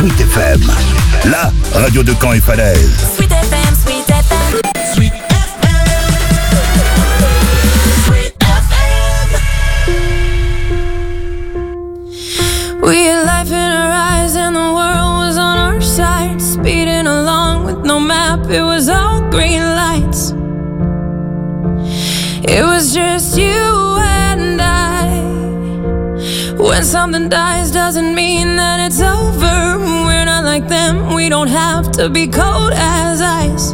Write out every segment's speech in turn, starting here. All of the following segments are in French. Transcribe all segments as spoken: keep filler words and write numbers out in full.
Sweet F M, la radio de Caen et Falaise. Sweet F M, Sweet F M. Sweet F M. Sweet F M. We had life in our eyes and the world was on our side. Speeding along with no map, it was all green lights. It was just you and I. When something dies doesn't mean that it's over. We're not like them, we don't have to be cold as ice.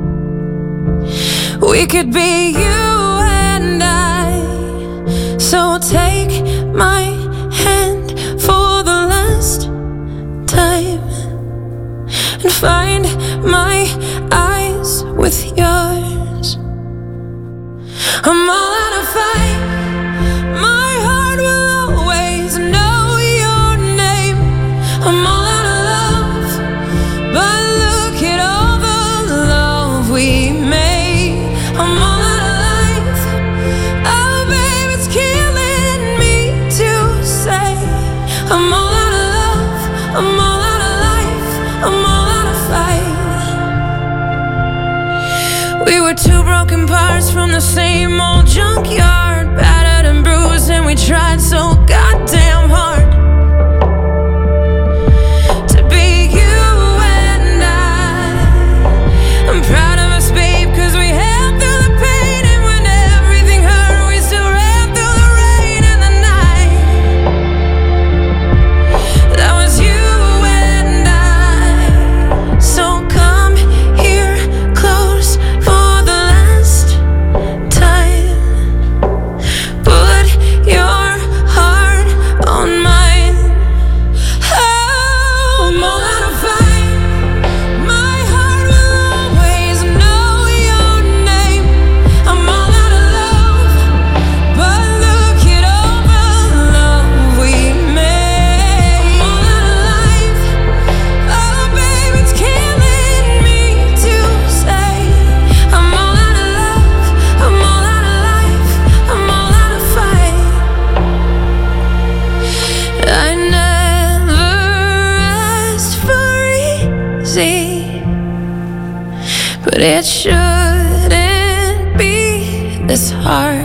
We could be you and I. So take my hand for the last time and find my eyes with yours. I'm all out of fight. My heart will always know your name. I'm all out of love, but look at all the love we made. I'm all out of life. Oh, babe, it's killing me to say. I'm all out of love. I'm all out of life. I'm all out of fight. We were two broken parts from the same old junkyard, battered and bruised, and we tried so goddamn hard to be you and I. I'm proud of us, babe, cause we held through the pain, and when everything hurt, we still ran through the rain and the night. That was you and I. So come here close for the last time. Put your heart on mine. Oh, I'm all out of fight. My heart will always know your name. I'm all out of love, but look at all the love we made. I'm all out of life. Oh, babe, it's killing me to say. I'm all out of love. I'm all out of life. I'm all out of fight. I never asked for easy, but it shouldn't be this hard.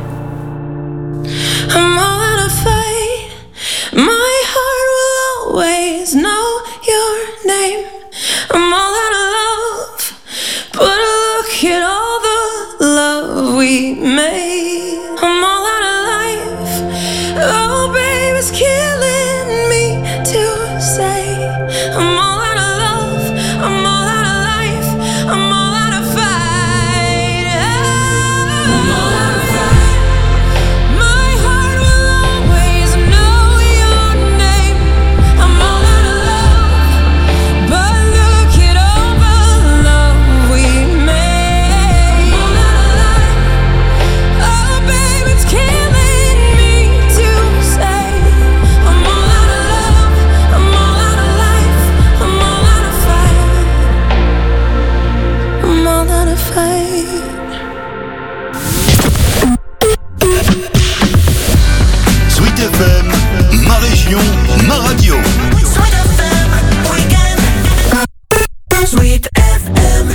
I'm all out of fight. My heart will always know your name. I'm all out of love, but look at all the love we made. I'm all out of life. Oh, babe, it's killing me to say. I'm all out of love. I'm all out of life. I'm all out of fight. I'm all out of fight. My heart will always know your name. I'm all out of love, but look at all the love we made. I'm all out of life. Oh, babe, it's killing me to say. I'm all out of love. I'm all out of life. I'm all out of fight. I'm all out of fight. Sweet F M, ma région, ma radio. Sweet F M, weekend. Sweet F M.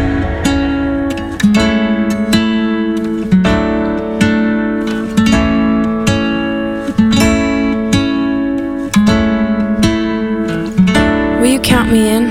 Will you count me in?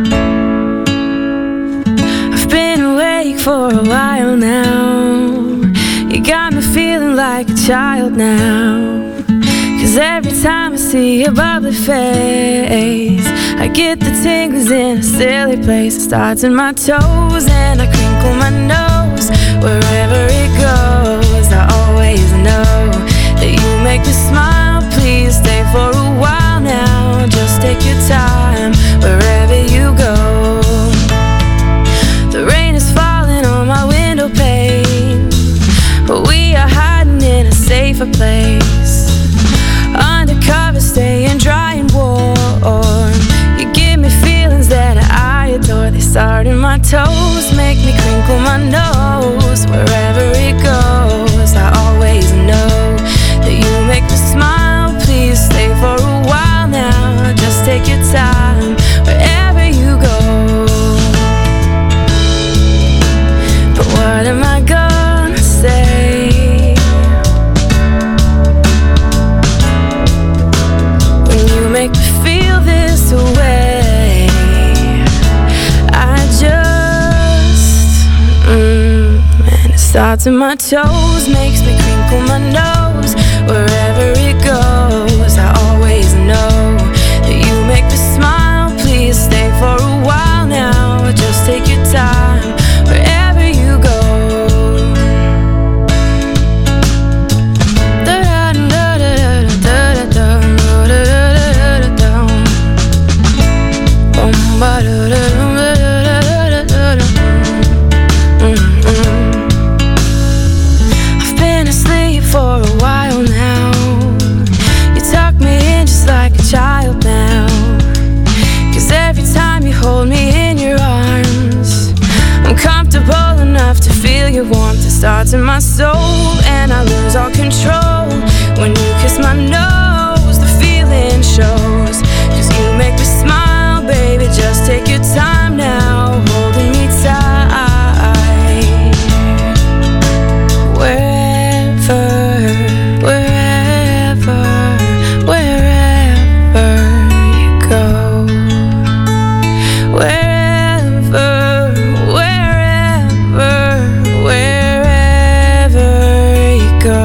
I've been awake for a while now. You got me feeling like a child now. Cause every time I see your bubbly face, I get the tingles in a silly place. It starts in my toes and I crinkle my nose. Wherever it goes, I always know that you make me smile. Please stay for a while now. Just take your time wherever you go. The rain is falling on my window pane, but we are hiding in a safer place. Undercover, staying dry and warm. You give me feelings that I adore. They start in my toes, make me crinkle my nose. Wherever it goes, I always know that you make me smile. Please stay for a while now. Just take your time. starts in my toes, makes me crinkle my nose. Wherever it goes, I always know that you make me smile. Please stay for a while now, just take your time wherever you go. I've been asleep for a while now. You tuck me in just like a child now. 'Cause every time you hold me in your arms, I'm comfortable enough to feel your warmth. It starts in my soul and I lose all control. When you kiss my nose, the feeling shows. 'Cause you make me smile, baby, just take your time now, holding me tight. Wherever, wherever, wherever you go. Wherever, wherever, wherever you go.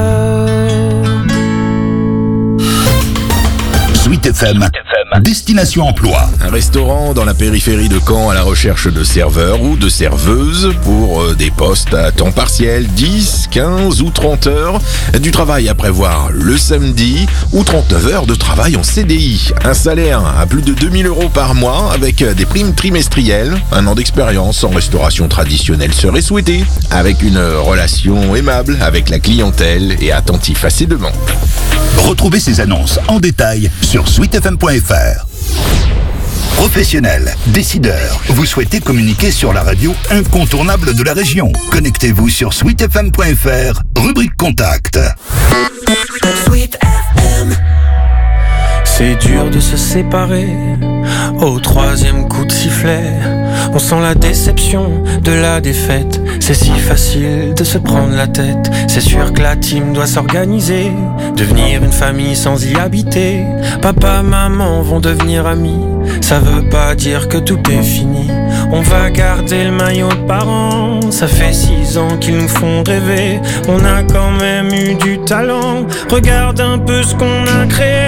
Sweet F M, Destination Emploi. Un restaurant dans la périphérie de Caen à la recherche de serveurs ou de serveuses pour euh, des postes à temps partiel, dix, quinze ou trente heures. Du travail à prévoir le samedi ou trente-neuf heures de travail en C D I. Un salaire à plus de deux mille euros par mois avec des primes trimestrielles. Un an d'expérience en restauration traditionnelle serait souhaité, avec une relation aimable avec la clientèle et attentif à ses demandes. Retrouvez ces annonces en détail sur sweet f m point f r. Professionnels, décideurs, vous souhaitez communiquer sur la radio incontournable de la région. Connectez-vous sur sweet f m point f r, rubrique Contact. Sweet F M. C'est dur de se séparer au troisième coup de sifflet. On sent la déception de la défaite. C'est si facile de se prendre la tête. C'est sûr que la team doit s'organiser, devenir une famille sans y habiter. Papa, maman vont devenir amis. Ça veut pas dire que tout est fini. On va garder le maillot de parents. Ça fait six ans qu'ils nous font rêver. On a quand même eu du talent. Regarde un peu ce qu'on a créé.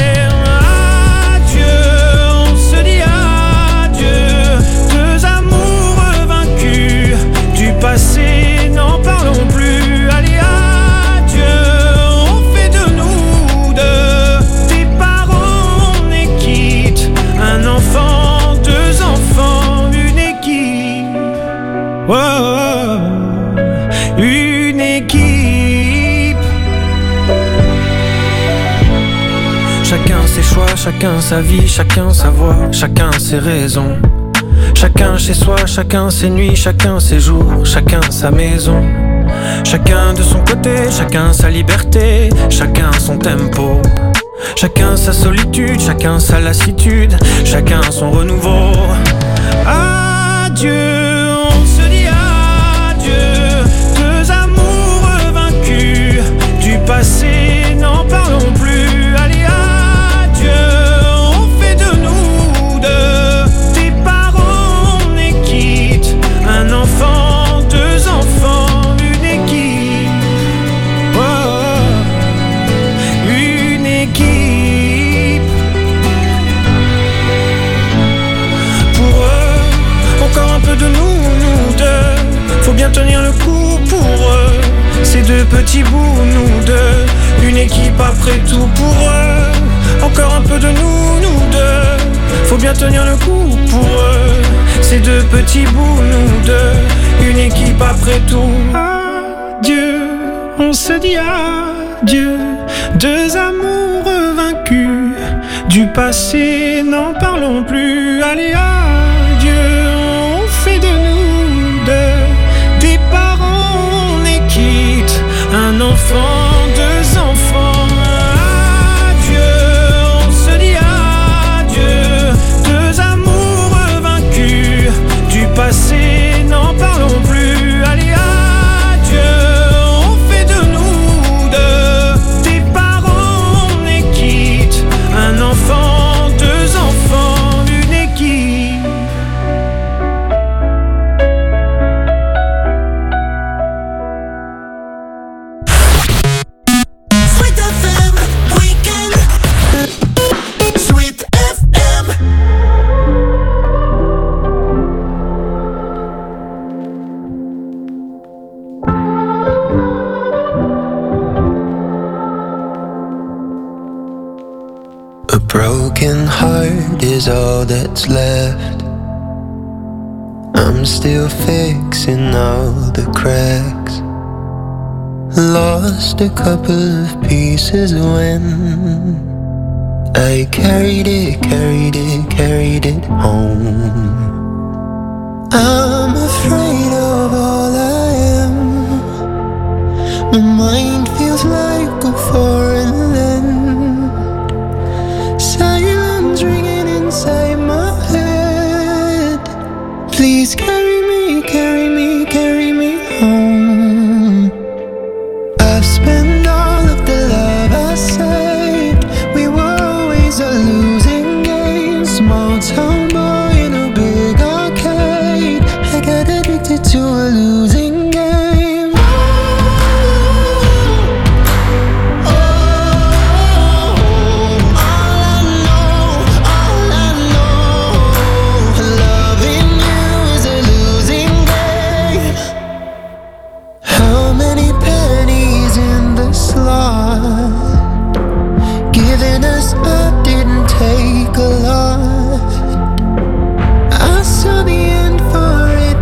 Passé, n'en parlons plus. Allez, adieu, on fait de nous deux des parents, on est quitte. Un enfant, deux enfants, une équipe. Oh, oh, une équipe. Chacun ses choix, chacun sa vie, chacun sa voix, chacun ses raisons. Chacun chez soi, chacun ses nuits, chacun ses jours, chacun sa maison. Chacun de son côté, chacun sa liberté, chacun son tempo. Chacun sa solitude, chacun sa lassitude, chacun son renouveau. Adieu, on se dit adieu. Deux amoureux vaincus du passé, n'en parlons plus. Allez, adieu, on fait de nous deux des parents, on est quitte. Un enfant, deux enfants, une équipe. Oh, une équipe. Pour eux, encore un peu de nous, nous deux. Faut bien tenir le coup pour eux. Ces deux petits bouts, nous deux. Une équipe après tout pour eux. Encore un peu de nous, nous deux. Faut bien tenir le coup pour eux. Ces deux petits bouts, nous deux. Une équipe après tout. Adieu, on se dit adieu. Deux amoureux vaincus du passé, n'en parlons plus. Allez, adieu, on fait de nous deux des parents, on est quitte. Un enfant, deux enfants. Adieu, on se dit adieu. Deux amoureux vaincus du passé, n'en parlons plus. Allez, adieu, on fait de nous deux des parents, on est quitte. Un enfant, deux enfants, une équipe. broken heart is all that's left. I'm still fixing all the cracks. Lost a couple of pieces when I carried it, carried it, carried it home. I'm afraid of all I am. My mind feels like a foreign land. Silence ringing inside my head. Please carry me, carry me, carry me home. I've spent all of the love I saved. We were always a losing game. Small town boy in a big arcade. I got addicted to a losing game. Oh, oh, all I know, all I know, loving you is a losing game. How many pennies in the slot? Giving us up didn't take a lot. I saw the end for it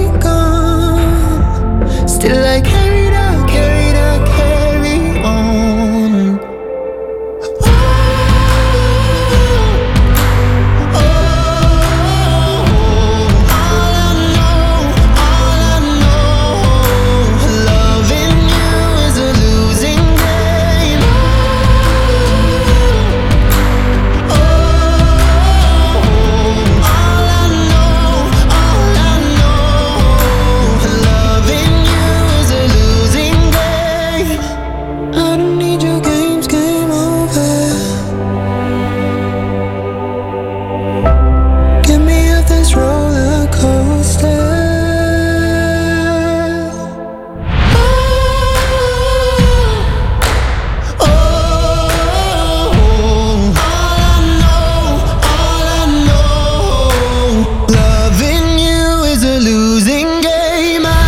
begun. Still I carried on, carried on, carry on. Oh, oh, all I know, all I know, loving you is a losing game. Oh, all I know, all I know, loving you is a losing game. I don't need your games, game over. Get me off this roller coaster. Oh, oh, all I know, all I know, loving you is a losing game. I-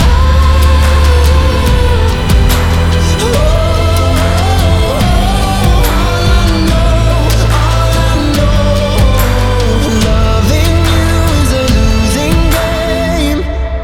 Oh, all I know, all I know, loving you is a losing game.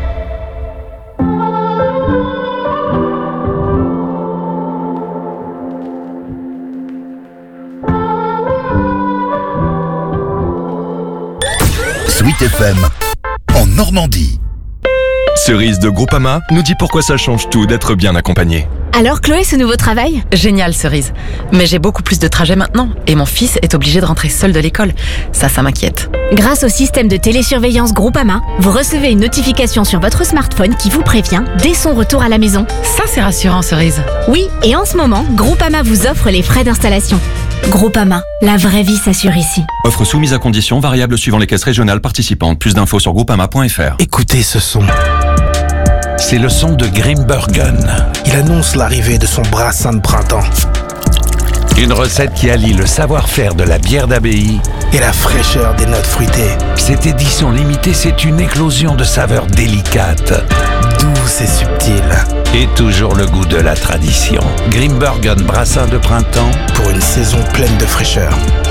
Sweet F M, en Normandie. Cerise de Groupama nous dit pourquoi ça change tout d'être bien accompagné. Alors Chloé, ce nouveau travail? Génial, Cerise. Mais j'ai beaucoup plus de trajets maintenant et mon fils est obligé de rentrer seul de l'école. Ça, ça m'inquiète. Grâce au système de télésurveillance Groupama, vous recevez une notification sur votre smartphone qui vous prévient dès son retour à la maison. Ça, c'est rassurant, Cerise. Oui, et en ce moment, Groupama vous offre les frais d'installation. Groupama, la vraie vie s'assure ici. Offre soumise à conditions variables suivant les caisses régionales participantes. Plus d'infos sur groupama point f r. Écoutez ce son. C'est le son de Grimbergen. Il annonce l'arrivée de son brassin de printemps. Une recette qui allie le savoir-faire de la bière d'abbaye et la fraîcheur des notes fruitées. Cette édition limitée, c'est une éclosion de saveurs délicates, douces et subtiles. Et toujours le goût de la tradition. Grimbergen brassin de printemps pour une saison pleine de fraîcheur.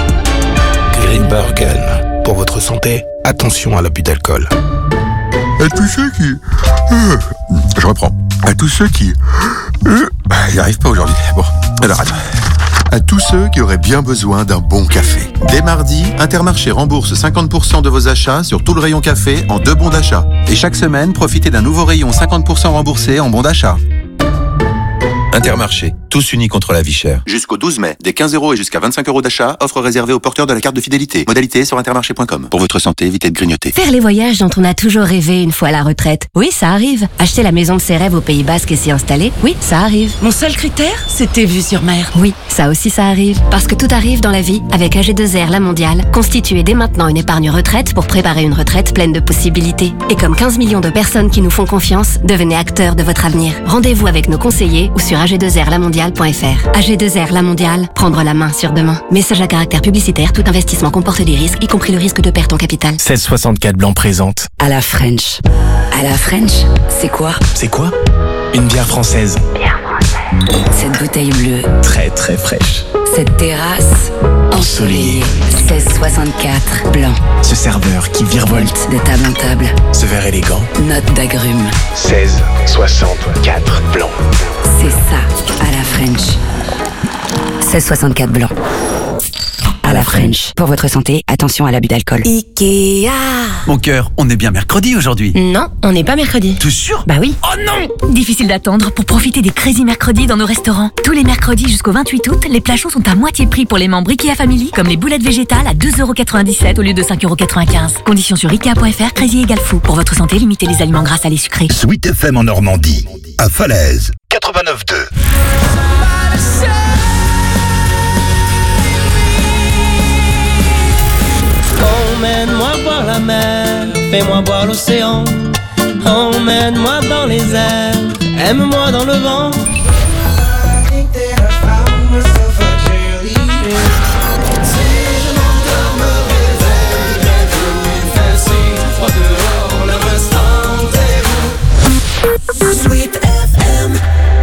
Grimbergen. Pour votre santé, attention à l'abus d'alcool. À tous ceux qui... Euh, je reprends. À tous ceux qui... Euh, il n'y arrive pas aujourd'hui. Bon, alors attends. À tous ceux qui auraient bien besoin d'un bon café. Dès mardi, Intermarché rembourse cinquante pour cent de vos achats sur tout le rayon café en deux bons d'achat. Et chaque semaine, profitez d'un nouveau rayon cinquante pour cent remboursé en bons d'achat. Intermarché, tous unis contre la vie chère. Jusqu'au douze mai, des quinze euros et jusqu'à vingt-cinq euros d'achat, offre réservée aux porteurs de la carte de fidélité. Modalité sur intermarché point com. Pour votre santé, évitez de grignoter. Faire les voyages dont on a toujours rêvé une fois à la retraite. Oui, ça arrive. Acheter la maison de ses rêves au Pays Basque et s'y installer. Oui, ça arrive. Mon seul critère, c'était vue sur mer. Oui, ça aussi ça arrive. Parce que tout arrive dans la vie avec A G deux R La Mondiale. Constituez dès maintenant une épargne retraite pour préparer une retraite pleine de possibilités. Et comme quinze millions de personnes qui nous font confiance, devenez acteurs de votre avenir. Rendez-vous avec nos conseillers ou sur A G deux R La Mondiale point f r. A G deux R La Mondiale, prendre la main sur demain. Message à caractère publicitaire, tout investissement comporte des risques, y compris le risque de perte en capital. seize soixante-quatre Blanc présente. À la French. À la French, c'est quoi? C'est quoi? Une bière française. Bière française. Cette bouteille bleue. Très très fraîche. Cette terrasse ensoleillée. seize soixante-quatre, blanc. Ce serveur qui virevolte De table en table. Ce verre élégant. Note d'agrumes. seize soixante-quatre, blanc. C'est ça, à la French. seize soixante-quatre, blanc. À la French. Pour votre santé, attention à l'abus d'alcool. Ikea. Mon cœur, on est bien mercredi aujourd'hui. Non, on n'est pas mercredi. T'es sûr? Bah oui. Oh non! Difficile d'attendre pour profiter des Crazy Mercredis dans nos restaurants. Tous les mercredis jusqu'au vingt-huit août, les plats chauds sont à moitié prix pour les membres Ikea Family, comme les boulettes végétales à deux euros quatre-vingt-dix-sept au lieu de cinq euros quatre-vingt-quinze. Conditions sur ikea point f r, Crazy égale fou. Pour votre santé, limitez les aliments gras, salés, sucrés. Sweet F M en Normandie, à Falaise, quatre-vingt-neuf deux. Emmène-moi voir la mer, fais-moi voir l'océan. Emmène-moi dans les airs, aime-moi dans le vent. Sweet F M.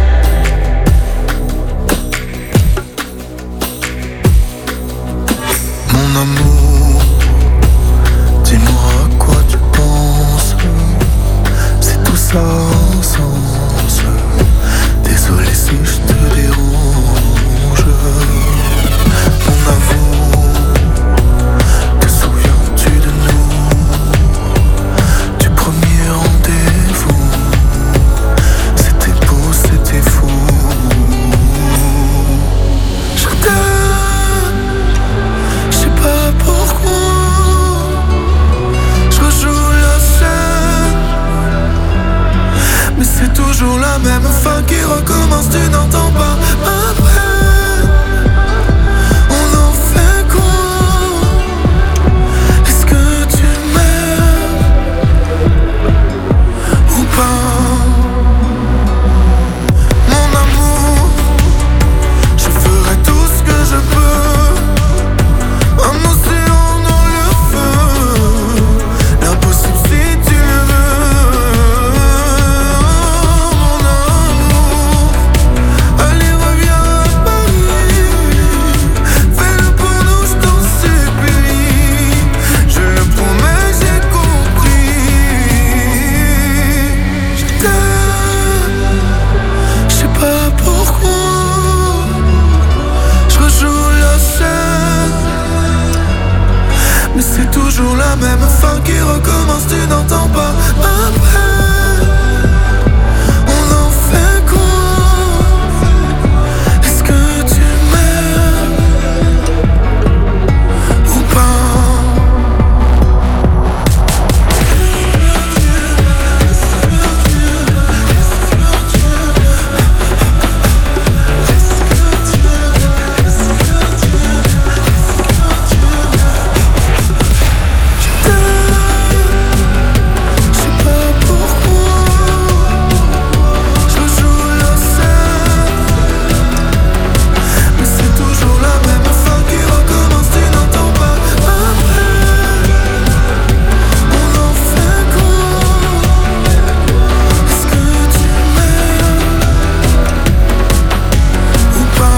Mon amour, dis-moi à quoi tu penses. C'est tout ça sans sens. Désolé si je te dérange. Mon amour, te souviens-tu de nous? Du premier rendez-vous. C'était beau, c'était fou. Je t'aime, je sais pas pourquoi. Je rejoue la scène, mais c'est toujours la même fin qui recommence. Tu n'entends pas ma peine. On en fait quoi? Est-ce que tu m'aimes ou pas? Mon amour, je ferai tout ce que je peux. Un océan dans le feu, l'impossible si tu le veux. Mon amour, allez reviens à Paris. Fais-le pour nous, je t'en supplie. Je le promets, j'ai compris. Je t'aime, je sais pas pourquoi. Je rejoue la scène, mais c'est toujours la même fin qui recommence. Tu n'entends pas ma peine. On en fait quoi? Est-ce que tu m'aimes ou pas? Je sais pas pourquoi. Je joue la scène, mais c'est toujours la même fin qui recommence. Tu n'entends pas ma peine. On en fait quoi? Est-ce que tu m'aimes ou pas?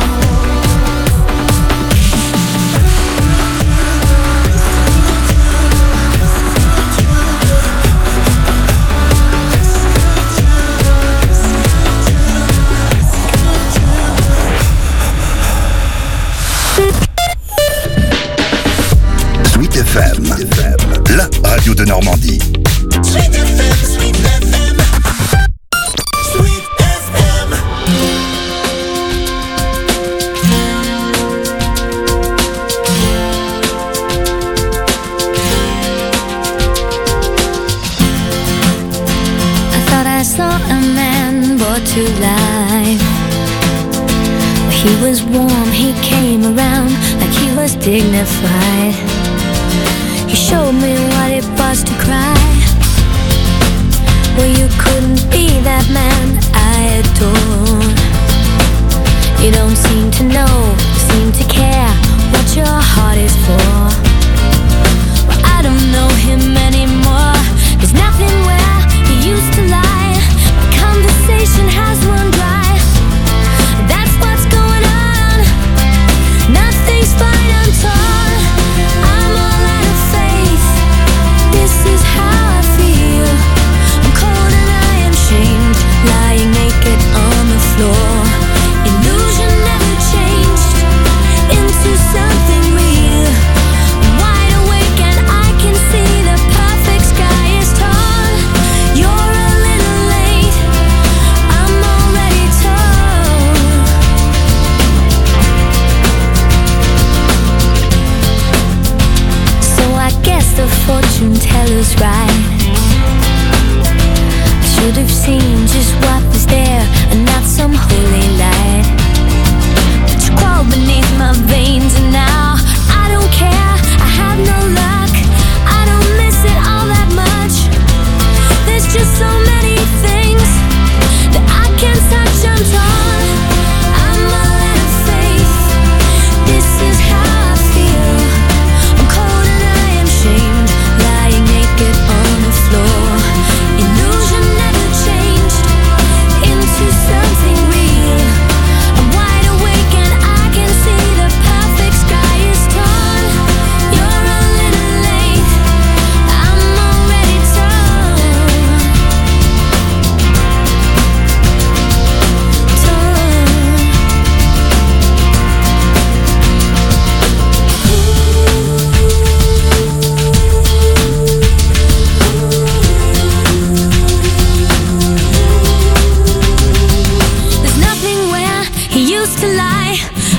Sweet F M, la radio de Normandie. Sweet F M, Sweet F M. Sweet F M. I thought I saw a man brought to life. He was warm, he came around like he was dignified. He showed me what it was to cry. Well, you couldn't be that man I adore. You don't seem to know, seem to care what your heart is for. Well, I don't know him anymore. There's nothing where he used to lie. My conversation has run dry. That's what's going on. Nothing's fine, I'm torn.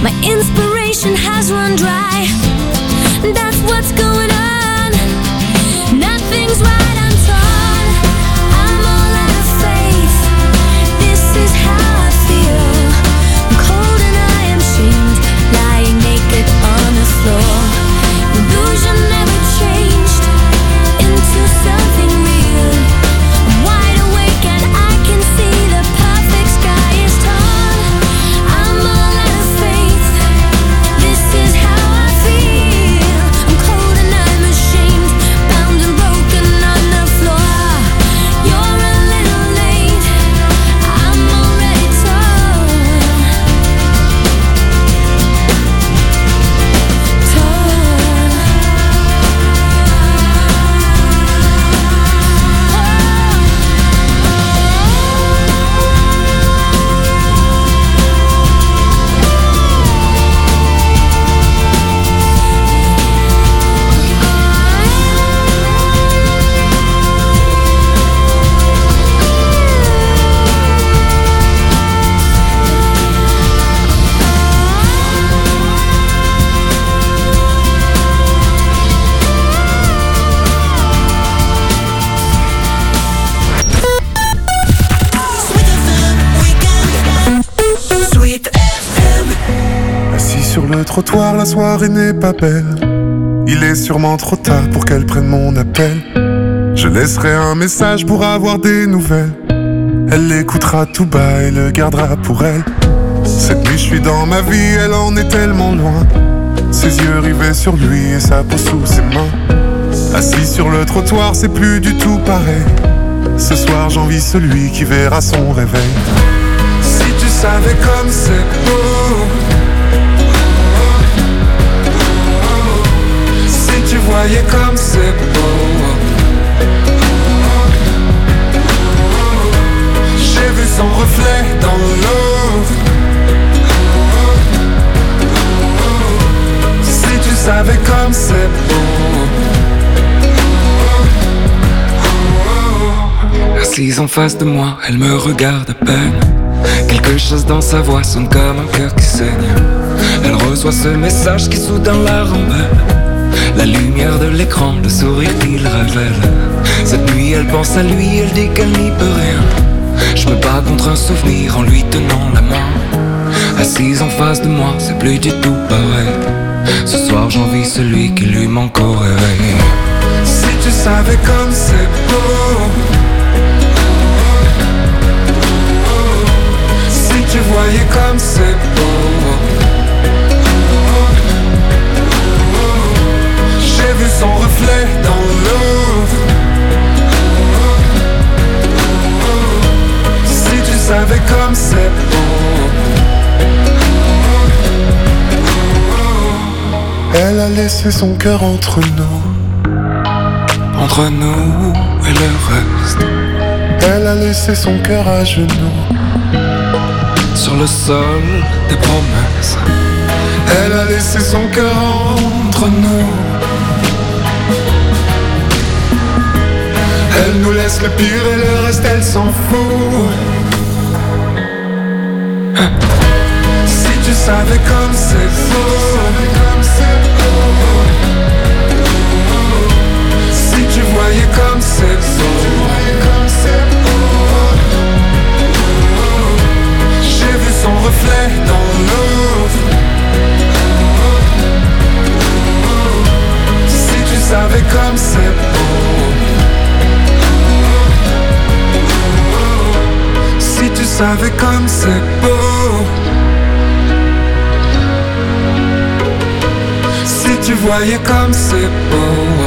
My inspiration has run dry. That's what's going on. Nothing's right, I'm torn. I'm all out of faith. This is how I feel. I'm cold and I am shamed, lying naked on the floor. Illusion never changed into something real. I'm wide awake and I can see the perfect sky is torn. I'm all out of faith. This is how I feel. I'm cold and I'm ashamed, bound and broken on the floor. You're a little late, I'm already torn. Assis sur le trottoir, la soirée n'est pas belle. Il est sûrement trop tard pour qu'elle prenne mon appel. Je laisserai un message pour avoir des nouvelles. Elle l'écoutera tout bas et le gardera pour elle. Cette nuit je suis dans ma vie, elle en est tellement loin. Ses yeux rivés sur lui et sa peau sous ses mains. Assis sur le trottoir, c'est plus du tout pareil. Ce soir j'envie celui qui verra son réveil. Si tu savais comme c'est beau, si tu voyais comme c'est beau, j'ai vu son reflet dans l'eau. Si tu savais comme c'est beau. Assise en face de moi, elle me regarde à peine. Quelque chose dans sa voix sonne comme un cœur qui saigne. Elle reçoit ce message qui soudain la rend belle. La lumière de l'écran, le sourire qu'il révèle. Cette nuit elle pense à lui, elle dit qu'elle n'y peut rien. Je me bats contre un souvenir en lui tenant la main. Assise en face de moi, c'est plus du tout pareil. Ce soir j'envie celui qui lui manque au réveil. Si tu savais comme c'est beau, si tu voyais comme c'est beau, j'ai vu son reflet dans l'eau. Si tu savais comme c'est beau. Elle a laissé son cœur entre nous, entre nous et le reste. Elle a laissé son cœur à genoux, sur le sol des promesses. Elle a laissé son cœur entre nous. Elle nous laisse le pire et le reste elle s'en fout. Si tu savais comme c'est beau, si tu voyais comme c'est beau, j'ai vu son reflet dans l'eau. Si tu savais comme c'est beau, si tu savais comme c'est beau, si tu voyais comme c'est beau.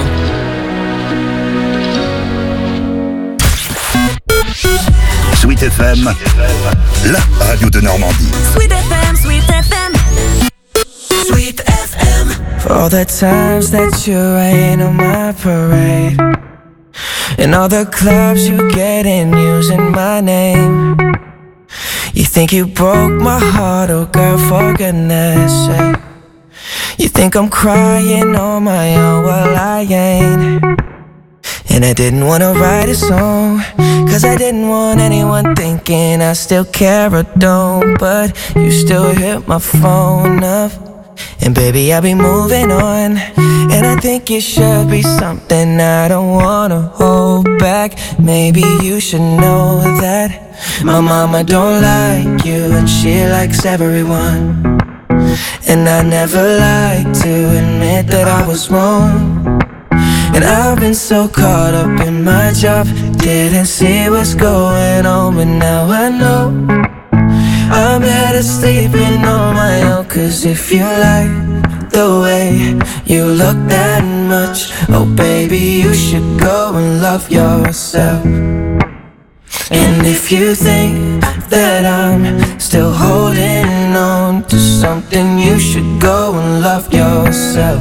Sweet F M, la radio de Normandie. Sweet F M, Sweet F M, Sweet F M. For all the times that you rain on my parade, and all the clubs you get in using my name. You think you broke my heart, oh girl, for goodness sake. You think I'm crying on my own, well I ain't. And I didn't wanna write a song, cause I didn't want anyone thinking I still care or don't. But you still hit my phone up, and baby I'll be moving on. And I think it should be something I don't wanna hold back. Maybe you should know that my mama don't like you, and she likes everyone. And I never like to admit that I was wrong. And I've been so caught up in my job, didn't see what's going on. But now I know I'm better sleeping on my own. Cause if you like the way you look that much, oh baby, you should go and love yourself. And if you think that I'm still holding on to something, you should go and love yourself.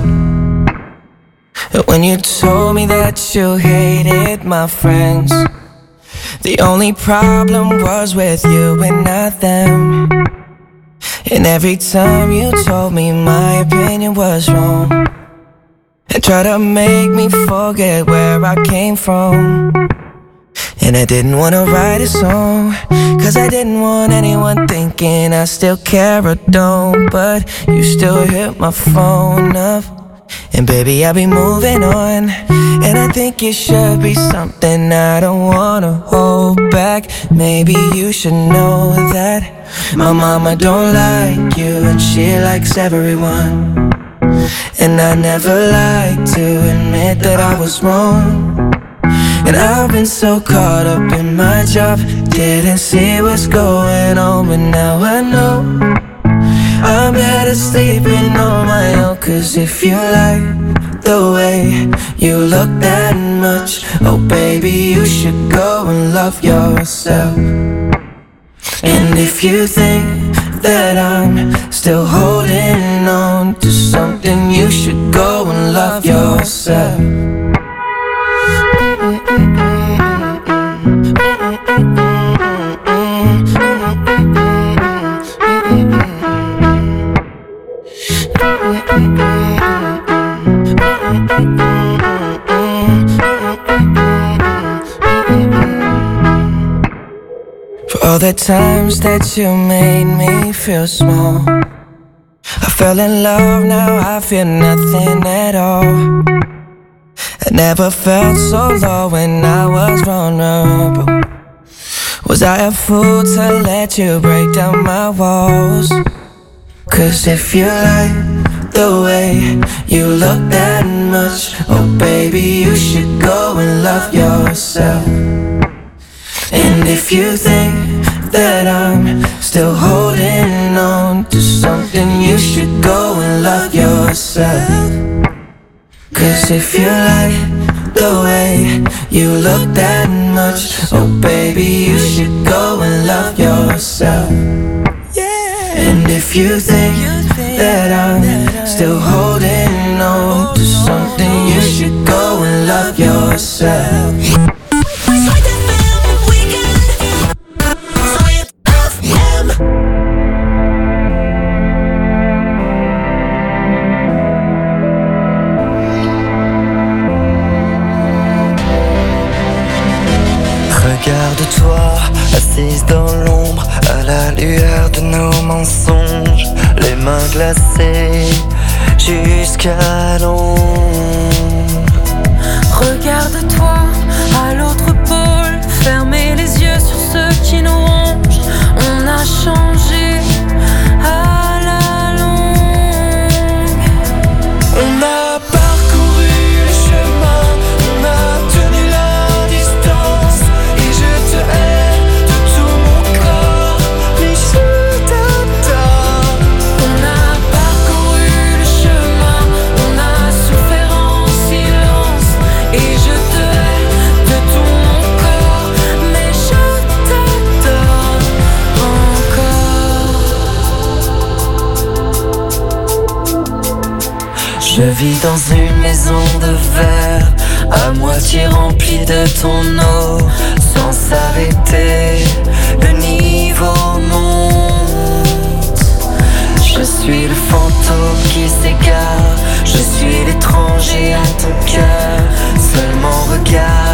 When you told me that you hated my friends, the only problem was with you and not them. And every time you told me my opinion was wrong, and tried to make me forget where I came from. And I didn't wanna write a song, cause I didn't want anyone thinking I still care or don't. But you still hit my phone up, and baby I'll be moving on. And I think it should be something I don't wanna hold back. Maybe you should know that my mama don't like you, and she likes everyone. And I never like to admit that I was wrong. And I've been so caught up in my job, didn't see what's going on. But now I know I'm better sleeping on my own. Cause if you like the way you look that much, oh baby, you should go and love yourself. And if you think that I'm still holding on to something, you should go and love yourself. For all the times that you made me feel small, I fell in love, now I feel nothing at all. I never felt so low when I was vulnerable. Was I a fool to let you break down my walls? Cause if you like the way you look that much, oh baby, you should go and love yourself. And if you think that I'm still holding on to something, you should go and love yourself. Cause if you like the way you look that much, oh baby, you should go and love yourself. And if you think that I'm still holding on to something, you should go and love yourself. Regarde-toi, assise dans l'ombre, à la lueur de nos mensonges, les mains glacées jusqu'à l'ombre. Regarde-toi à l'autre pôle, fermez les yeux sur ceux qui nous rongent. On a changé à la longue. On a parcouru le chemin, on a tenu la distance. Et je te hais de tout mon corps, mais je t'adore. On a parcouru le chemin, on a souffert en silence. Et je te hais de tout mon corps, mais je t'adore encore. Je vis dans une maison de verre, à moitié remplie de ton eau. Sans s'arrêter, le niveau monte. Je suis le fantôme qui s'égare, je suis l'étranger à ton cœur. Seulement regarde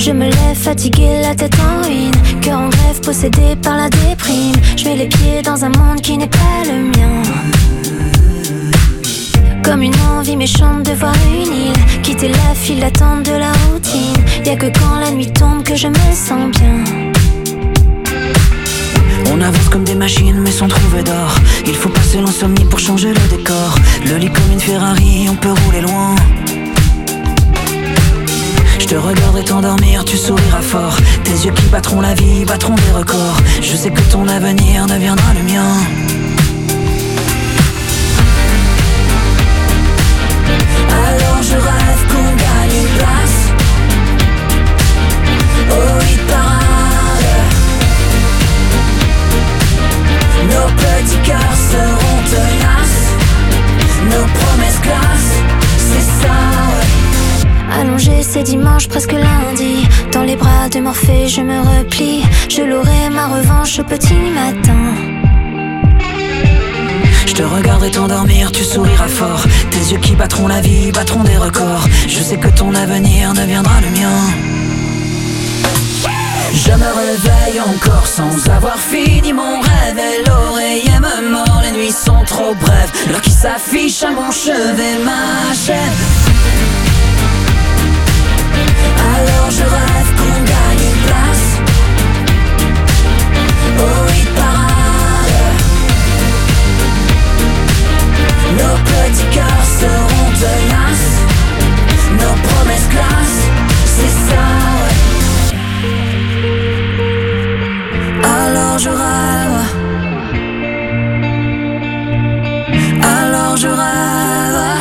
Je me lève fatiguée, la tête en ruine, cœur en grève, possédé par la déprime. Je mets les pieds dans un monde qui n'est pas le mien. Comme une envie méchante de voir une île, quitter la file d'attente de la routine. Y'a que quand la nuit tombe que je me sens bien. On avance comme des machines mais sans trouver d'or. Il faut passer l'insomnie pour changer le décor. Le lit comme une Ferrari, on peut rouler loin. Je te regarderai t'endormir, tu souriras fort. Tes yeux qui battront la vie, battront des records. Je sais que ton avenir deviendra le mien. Alors je rêve qu'on gagne une place au hit parade. Nos petits cœurs seront tenaces, nos promesses classent, c'est ça, ouais. Allongé, c'est dimanche, presque lundi. Dans les bras de Morphée, je me replie. Je l'aurai ma revanche au petit matin. Je te regarderai t'endormir, tu souriras fort. Tes yeux qui battront la vie, battront des records. Je sais que ton avenir deviendra le mien. Je me réveille encore sans avoir fini mon rêve. Et l'oreiller me mord, les nuits sont trop brèves. L'heure qui s'affiche à mon chevet m'achève. Alors je rêve qu'on gagne une place au hit parade. Nos petits cœurs seront tenaces, nos promesses classent, c'est ça, ouais. Alors je rêve, alors je rêve,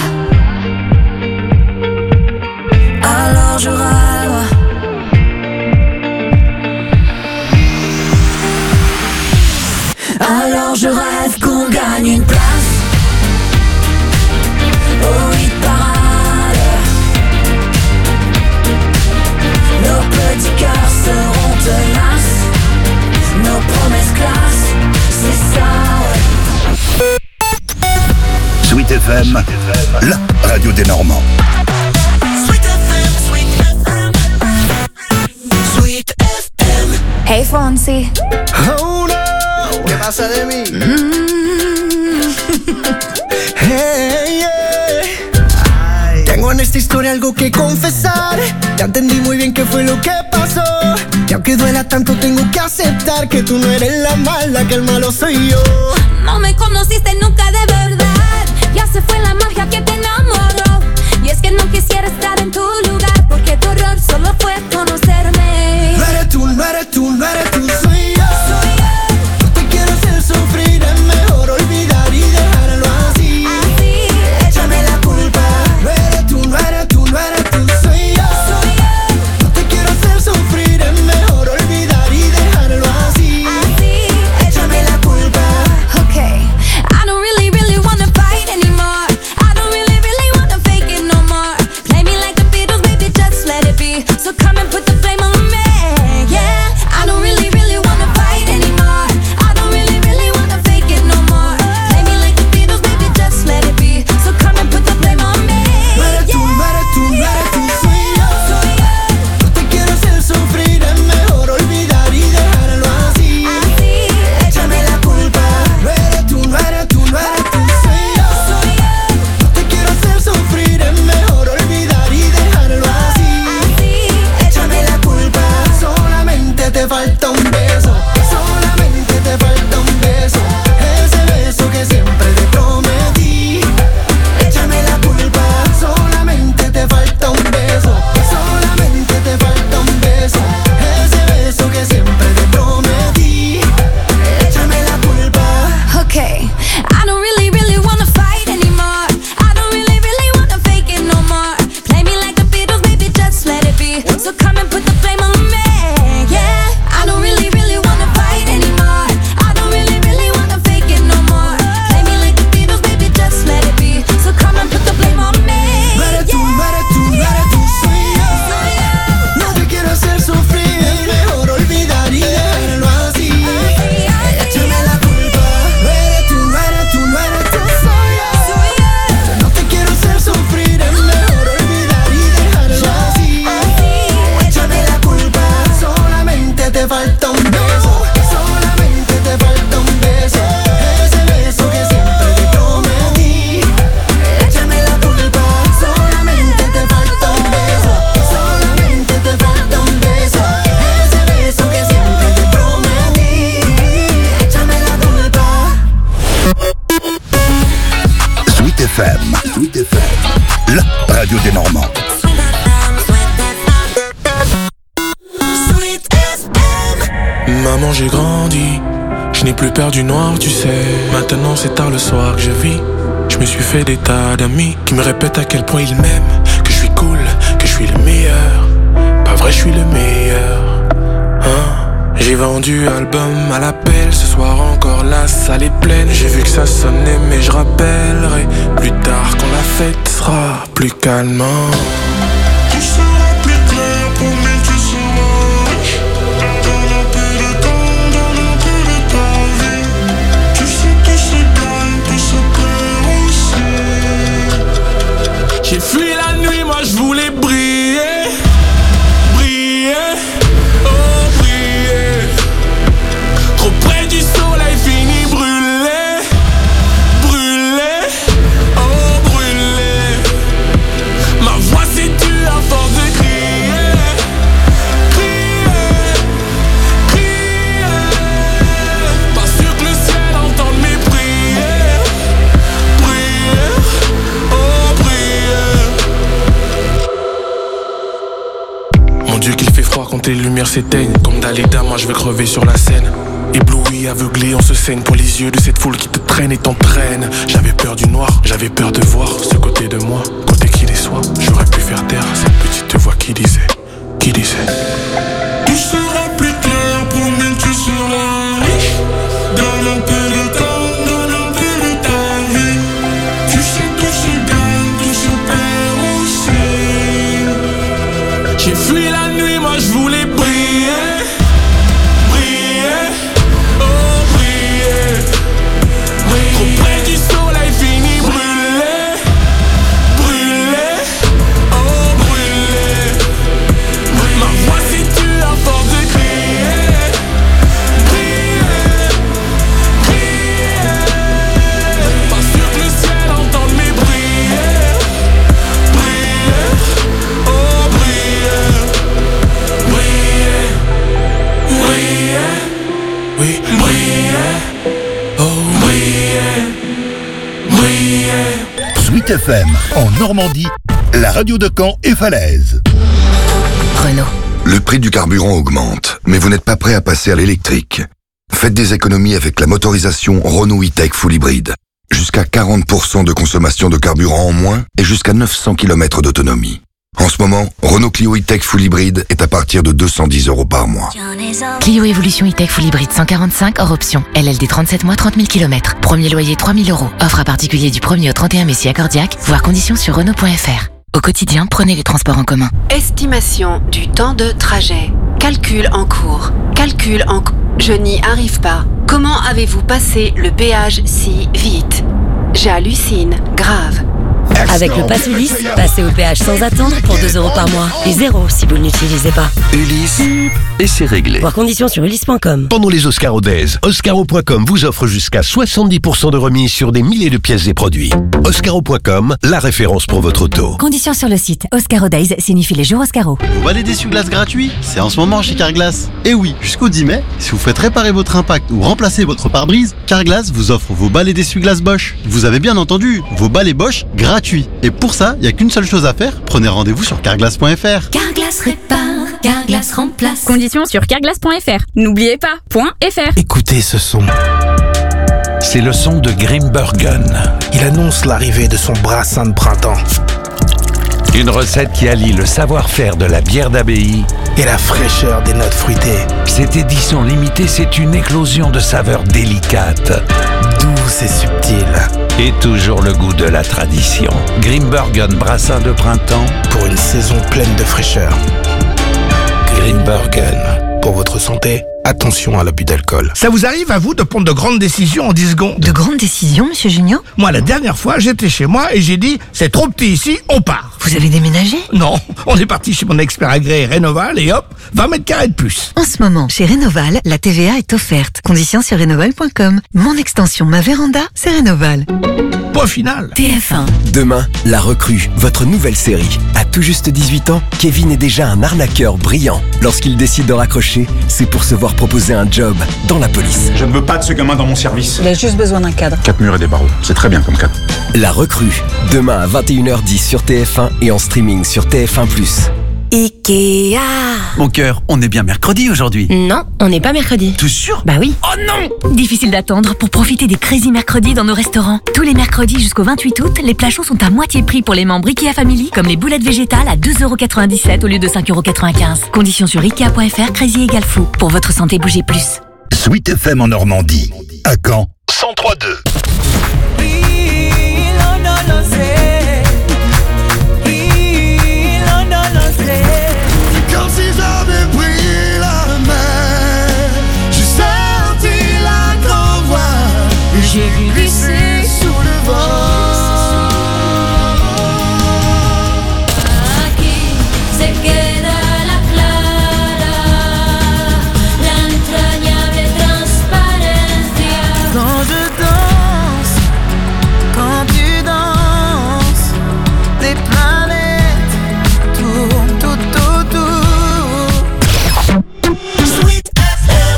alors je rêve. Alors je rêve qu'on gagne une place au hit parade. Nos petits cœurs seront tenaces, nos promesses classent, c'est ça, ouais. Sweet F M, la radio des Normands. Sweet F M, Sweet F M, Sweet F M. Hey Fonsi. Oh no, ¿qué pasa de mí? Hey, yeah. Tengo en esta historia algo que confesar. Ya entendí muy bien qué fue lo que pasó. Y aunque duela tanto tengo que aceptar que tú no eres la mala, que el malo soy yo. No me conociste nunca de verdad. Ya se fue la magia que te enamoró. Y es que no quisiera estar en tu lugar, porque tu error solo fue conocerme. No eres tú, no eres tú, no eres tú, soy yo. Soy yo. No te quiero hacer sufrir, es mejor olvidar y dejarlo así. Así, échame la culpa. No eres tú, no eres tú, no eres tú, soy yo. Soy yo. No te quiero hacer sufrir, es mejor olvidar y dejarlo así. Así, échame la culpa. Okay, I don't really, really radio des Normands. Maman, j'ai grandi, je n'ai plus peur du noir, tu sais. Maintenant c'est tard le soir que je vis. Je me suis fait des tas d'amis qui me répètent à quel point ils m'aiment, que je suis cool, que je suis le meilleur. Pas vrai, je suis le meilleur, hein. J'ai vendu album à l'appel, ce soir encore la salle est pleine. J'ai vu que ça sonnait mais je rappellerai plus tard quand la fête sera plus calme. Tu seras plus clair pour mais tu seras riche. Donne un peu de temps, donne un peu de ta vie. Tu sais tout se gagne, tout se perd aussi. J'ai fui la nuit, moi je voulais briller. Briller, oh briller. Trop près du soleil, fini brûlé. Brûlé, oh brûlé. Ma voix s'est tue à force de crier. Crier, crier. Pas sûr que le ciel entende mes prières. Prières, oh prières. Mon Dieu qu'il fait froid quand les lumières s'éteignent. Comme Dalida, moi je veux crever sur la scène. Ébloui, aveuglé, on se saigne pour les yeux de cette foule qui te traîne et t'entraîne. J'avais peur du noir, j'avais peur de voir ce côté de moi, côté qui déçoit. J'aurais pu faire taire cette petite voix qui disait, qui disait. Tu seras plus clair, promis tu seras riche. Donne un peu de temps, donne un peu de ta vie. Tu sais tout se gagne, tout se perd aussi. J'ai fui la nuit, moi je voulais briller. Briller, oh briller. Trop près du soleil, fini brûlé. Brûlé, oh brûlé. Ma voix s'est tue à force de crier. Crier, crier. Pas sûr que le ciel entende mes prières. Prières, oh prières. Briller, briller, oui, briller, oh briller, briller. Sweet F M, en Normandie, la radio de Caen et Falaise. Renault. Le prix du carburant augmente, mais vous n'êtes pas prêt à passer à l'électrique. Faites des économies avec la motorisation Renault E-Tech Full Hybrid. Jusqu'à quarante pour cent de consommation de carburant en moins et jusqu'à neuf cents kilomètres d'autonomie. En ce moment, Renault Clio E-Tech Full Hybrid est à partir de deux cent dix euros par mois. Clio Evolution E-Tech Full Hybrid cent quarante-cinq hors option. L L D trente-sept mois, trente mille kilomètres. Premier loyer trois mille euros. Offre à particulier du premier au trente et un mai si accordiaque. Voir conditions sur Renault point F R. Au quotidien, prenez les transports en commun. Estimation du temps de trajet. Calcul en cours. Calcul en cours. Je n'y arrive pas. Comment avez-vous passé le péage si vite? J'hallucine. Grave. Avec le Pass Ulysse, passez au péage sans attendre pour deux euros par mois. Et zéro si vous ne l'utilisez pas. Ulysse, et c'est réglé. Voir conditions sur ulysse point com. Pendant les Oscaro Days, Oscaro point com vous offre jusqu'à soixante-dix pour cent de remise sur des milliers de pièces et produits. Oscaro point com, la référence pour votre auto. Conditions sur le site. Oscaro Days signifie les jours Oscaro. Vous valez d'essuie-glace gratuit? C'est en ce moment chez Carglass. Et oui, jusqu'au dix mai, si vous faites réparer votre impact ou remplacer votre pare-brise, Carglass vous offre vos balais d'essuie-glace Bosch. Vous avez bien entendu, vos balais Bosch gratuits. Et pour ça, il n'y a qu'une seule chose à faire, prenez rendez-vous sur carglass point F R. Carglass répare, Carglass remplace. Conditions sur carglass point F R. N'oubliez pas, .fr. Écoutez ce son. C'est le son de Grimbergen. Il annonce l'arrivée de son brassin de printemps. Une recette qui allie le savoir-faire de la bière d'abbaye et la fraîcheur des notes fruitées. Cette édition limitée, c'est une éclosion de saveurs délicates, douces et subtiles. Et toujours le goût de la tradition. Grimbergen brassin de printemps pour une saison pleine de fraîcheur. Grimbergen. Pour votre santé, attention à l'abus d'alcool. Ça vous arrive à vous de prendre de grandes décisions en dix secondes? De grandes décisions, monsieur Junio? Moi, la dernière fois, j'étais chez moi et j'ai dit « c'est trop petit ici, on part ». Vous avez déménagé? Non, on est parti chez mon expert agréé Rénoval et hop, vingt mètres carrés de plus. En ce moment, chez Rénoval, la T V A est offerte. Conditions sur rénoval point com. Mon extension Ma Véranda, c'est Rénoval. Point final. T F un. Demain, La Recrue, votre nouvelle série. À tout juste dix-huit ans, Kevin est déjà un arnaqueur brillant. Lorsqu'il décide de raccrocher, c'est pour se voir proposer un job dans la police. Je ne veux pas de ce gamin dans mon service. Il a juste besoin d'un cadre. Quatre murs et des barreaux, c'est très bien comme cadre. La Recrue, demain à vingt et une heures dix sur T F un et en streaming sur T F un plus. Ikea. Mon cœur, on est bien mercredi aujourd'hui. Non, on n'est pas mercredi. T'es sûr? Bah oui. Oh non! Difficile d'attendre pour profiter des Crazy Mercredis dans nos restaurants. Tous les mercredis jusqu'au vingt-huit août, les plats chauds sont à moitié prix pour les membres Ikea Family, comme les boulettes végétales à deux euros quatre-vingt-dix-sept au lieu de cinq euros quatre-vingt-quinze. Conditions sur ikea point f r. Crazy égale fou. Pour votre santé, bougez plus. Sweet F M en Normandie. À Caen, cent trois virgule deux. Comme si j'avais pris la main, j'ai senti la grande voix et j'ai glissé sous le vent. Aquí se queda la clara, la entrañable transparencia. Quand je danse, quand tu danses, les planètes tournent tout autour. Sweet F M.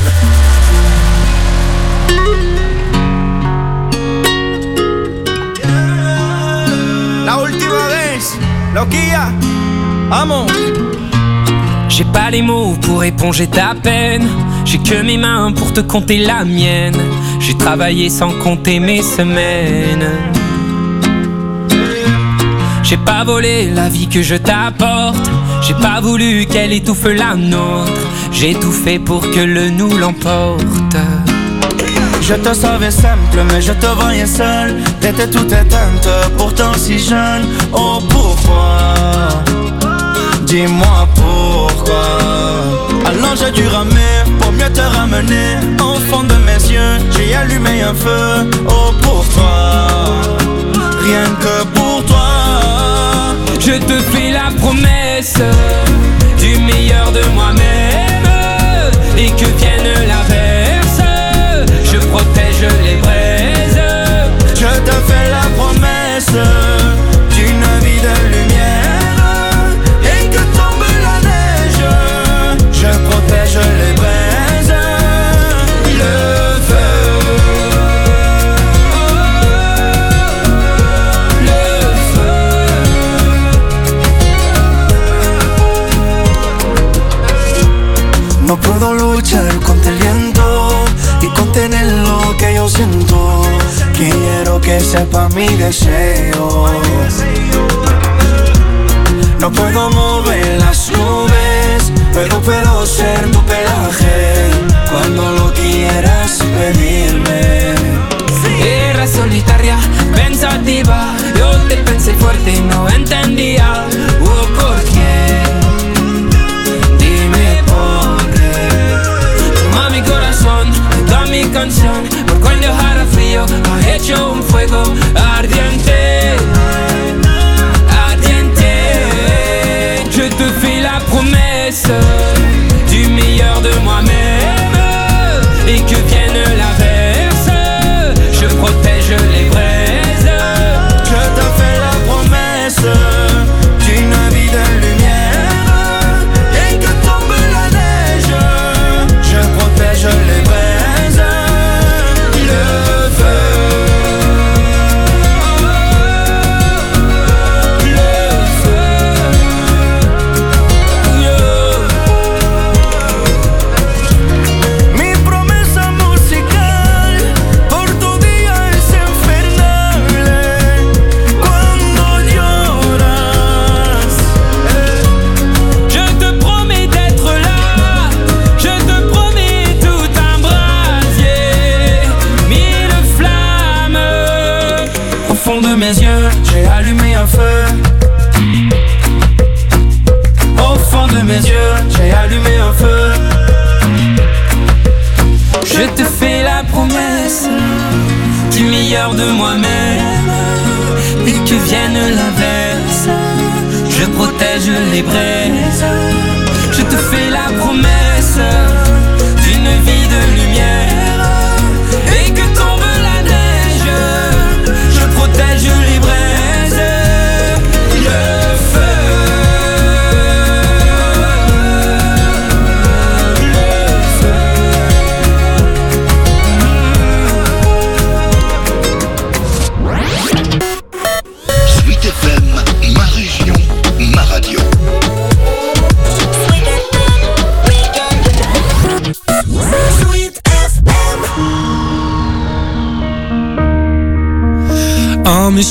La última vez, loquilla, amon. J'ai pas les mots pour éponger ta peine. J'ai que mes mains pour te compter la mienne. J'ai travaillé sans compter mes semaines. J'ai pas volé la vie que je t'apporte. J'ai pas voulu qu'elle étouffe la nôtre. J'ai tout fait pour que le nous l'emporte. Je te savais simple, mais je te voyais seul. T'étais toute éteinte, pourtant si jeune. Oh pourquoi? Dis-moi pourquoi. Alors j'ai dû ramer pour mieux te ramener. Au fond de mes yeux, j'ai allumé un feu. Oh pour toi, rien que pour toi. Je te fais la promesse du meilleur de moi-même. Et que vienne l'averse, je protège les braises. Je te fais la promesse d'une vie de lumière. Et que tombe la neige, je protège les braises. Le feu, le feu. No puedo luchar contra el viento y contener lo que yo siento. Quiero que sepa mi deseo. No puedo mover las nubes, pero puedo ser tu pelaje cuando lo quieras pedirme. Era solitaria, pensativa. Yo te pensé fuerte y no entendía. Oh, ¿por qué? Dime por qué. Toma mi corazón, toda mi canción. Por cuando dejara frío, ha hecho un fuego ardiente. Ardiente. Je te fais la promesse du meilleur de moi-même. Et que vienne l'averse, je protège les braises. Je te fais la promesse d'une vie de lumière. Et que tombe la neige, je protège les braises. Le feu, le feu, mi promesa musical por tu día es infernal. Cuando lloras, je te promets d'être là. Je te promets tout un brasier, mille flammes. au fond de mes yeux, j'ai allumé un feu. Au fond de mes yeux, j'ai allumé un feu. Je te fais la promesse du meilleur de moi-même. Et que vienne l'averse, je protège les braises. Je te fais la promesse d'une vie de lumière. Et que tombe la neige, je protège les braises. Le feu, le feu. Sweet F M, ma région.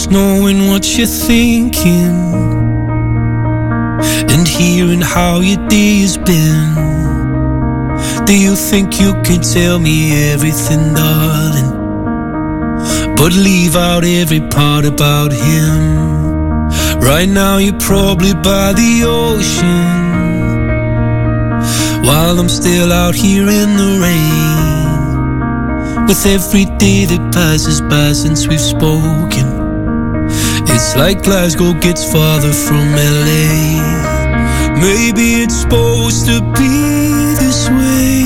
just knowing what you're thinking and hearing how your day has been. Do you think you can tell me everything, darling, but leave out every part about him? Right now you're probably by the ocean, while I'm still out here in the rain. With every day that passes by since we've spoken, it's like Glasgow gets farther from L A. Maybe it's supposed to be this way,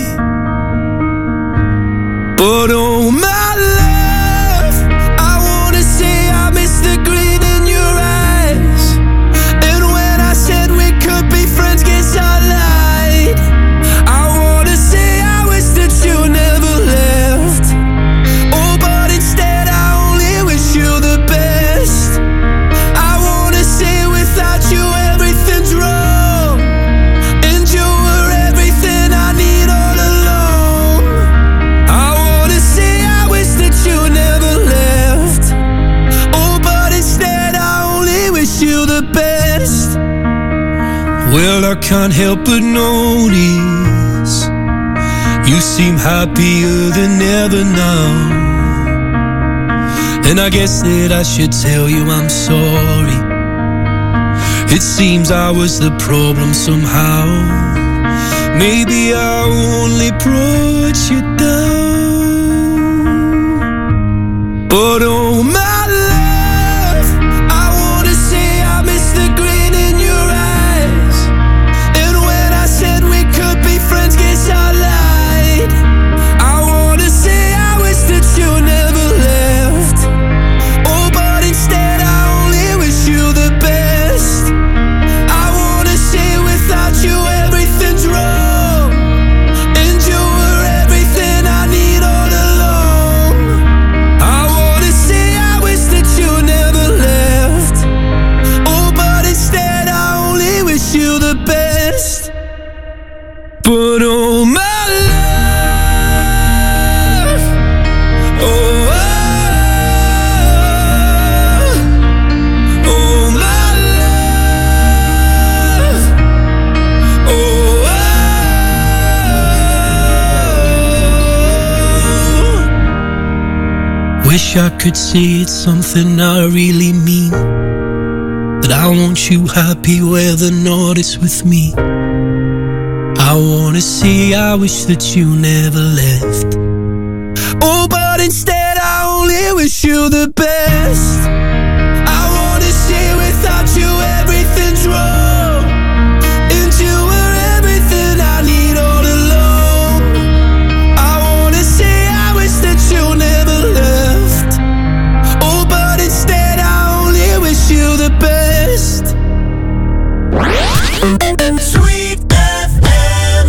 but oh my love, I wanna say I miss the grin in your eyes. And when I said we could be friends, guess I lied. I wanna say I wish that you never left. Oh, but instead I only wish you the best. I wanna say without you everything's wrong, and you were everything I need all along. I wanna say I wish that you never left. Oh, but instead I only wish you the best. Well, I can't help but notice you seem happier than ever now, and I guess that I should tell you I'm sorry. It seems I was the problem somehow. Maybe I only brought you down, but oh my love, I wanna say I miss the grin in your eyes. And when I said we could be friends, guess I lied. I wanna say I wish that you never left. Oh, but instead I only wish you the best. I wanna say without you everything's wrong, and you were everything I need all along. I wanna say I wish that you never left. Oh, but instead I only wish you the best. But oh my love, oh, oh, oh my love, oh, oh. Wish I could say it's something I really mean, that I want you happy whether or not it's with me. I wanna say I wish that you never left. Oh, but instead I only wish you the best. I wanna say without you everything's wrong, and you were everything I need all along. I wanna say I wish that you never left. Oh, but instead I only wish you the best. Sweet F M.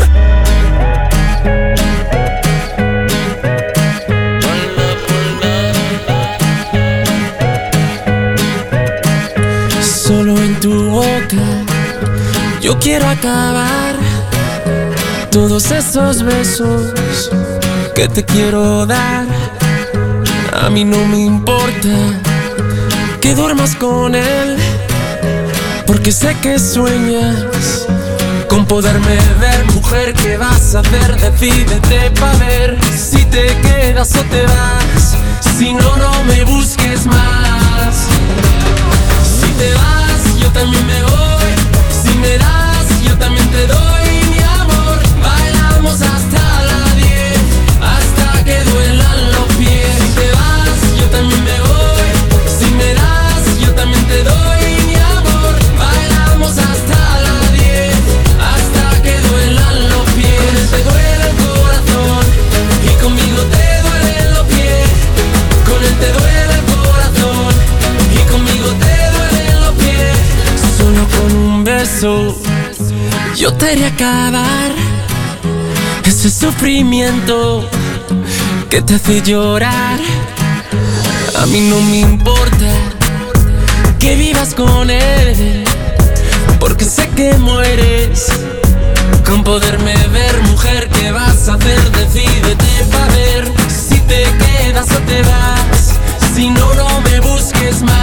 Solo en tu boca yo quiero acabar todos esos besos que te quiero dar. A mí no me importa que duermas con él, porque sé que sueñas con poderme ver. Mujer, ¿qué vas a hacer? Decídete pa' ver si te quedas o te vas. Si no, no me busques más. Si te vas, yo también me voy. Si me das, yo también te doy mi amor. Bailamos hasta las diez, hasta que duelan los pies. Si te vas, yo también me voy. Si me das, yo también te doy mi amor. Bailamos hasta las diez, hasta que duelan los pies. Con él te duele el corazón y conmigo te duelen los pies. Con él te duele el corazón y conmigo te duelen los pies. Solo con un beso yo te haré acabar ese sufrimiento que te hace llorar. A mí no me importa que vivas con él, porque sé que mueres con poderme ver. Mujer, ¿qué vas a hacer? Decídete pa' ver si te quedas o te vas. Si no, no me busques más.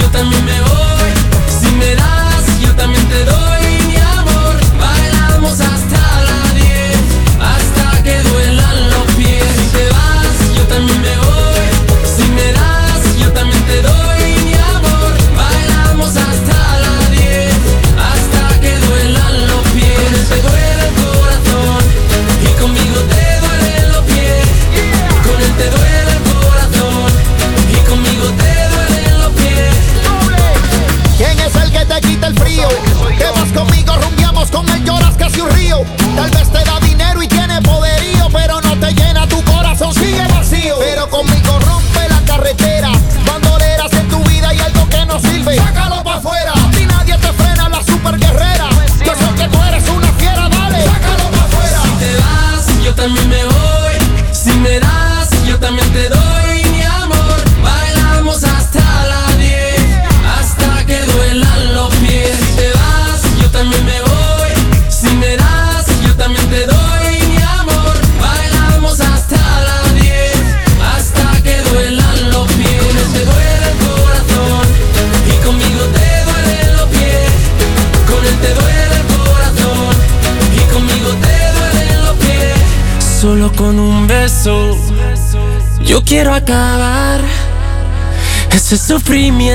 yo también me voy. Si me das, yo también te doy mi amor. Bailamos hasta las diez, hasta que duelan los pies. Si te vas, yo también me voy. Si me das, yo también te doy mi amor. Bailamos hasta las diez, hasta que duelan los pies. Con él te duele el corazón y conmigo te duelen los pies. Con él te duele el corazón y conmigo te duelen los pies. ¿Quién es el que te quita el frío? Que vas conmigo, rumbiamos, con él lloras casi un río. Tal vez te da dinero y tiene poderío, pero no te llena, tu corazón sigue vacío. Pero conmigo rompe la carretera, bandoleras en tu vida y algo que no sirve, sácalo pa' afuera. Si nadie te frena, la super guerrera. Yo sé que tú eres una fiera, dale, sácalo pa' afuera. Si te vas, yo también me voy. Si me das, yo también te doy mi amor. Bailamos hasta las diez, hasta que duelan los pies. Si te vas, yo también me voy. Si me das, yo también te doy mi amor. Bailamos hasta las diez, hasta que duelan los pies. Con él te duele el corazón y conmigo te duelen los pies. Con él te duele el corazón y conmigo te duelen los pies. Solo con un beso yo quiero acabar ese sufrimiento.